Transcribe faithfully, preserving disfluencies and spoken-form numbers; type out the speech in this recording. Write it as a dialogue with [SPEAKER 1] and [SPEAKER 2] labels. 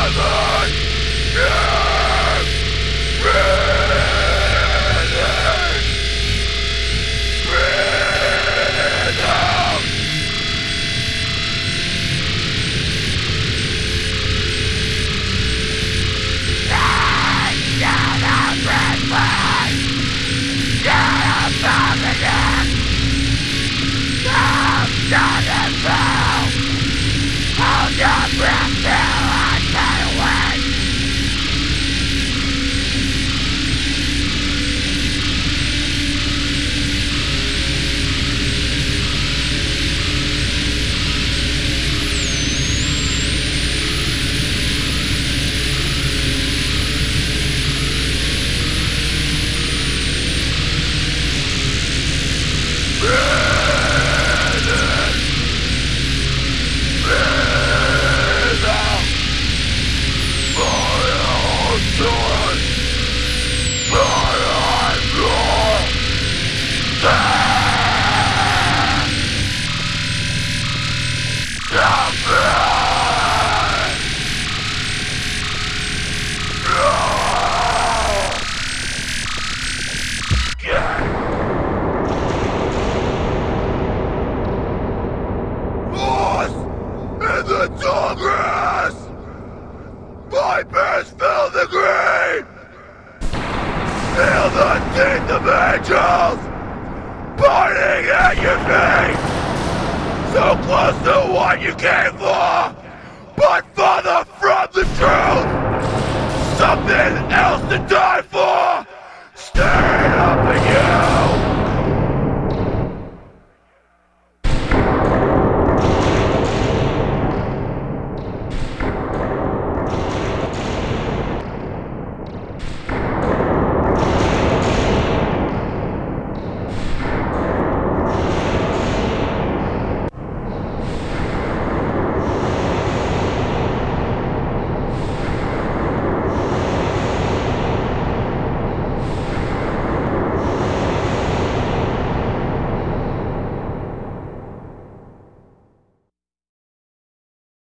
[SPEAKER 1] Vipers fill the green! Feel the teeth of angels biting at your feet! So close to what you came for, but farther from the truth! Something else to die for! Staring up at you!